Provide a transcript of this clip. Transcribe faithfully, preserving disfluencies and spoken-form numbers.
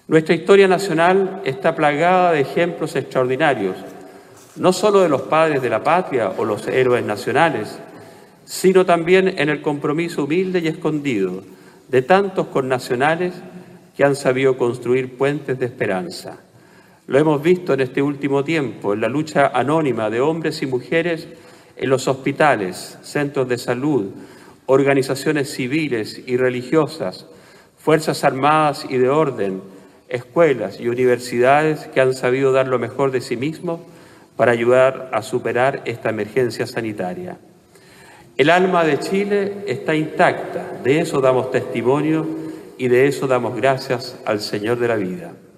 Nuestra historia nacional está plagada de ejemplos extraordinarios, no solo de los padres de la patria o los héroes nacionales, sino también en el compromiso humilde y escondido de tantos connacionales que han sabido construir puentes de esperanza. Lo hemos visto en este último tiempo, en la lucha anónima de hombres y mujeres en los hospitales, centros de salud, organizaciones civiles y religiosas, fuerzas armadas y de orden, escuelas y universidades que han sabido dar lo mejor de sí mismos para ayudar a superar esta emergencia sanitaria. El alma de Chile está intacta, de eso damos testimonio y de eso damos gracias al Señor de la vida.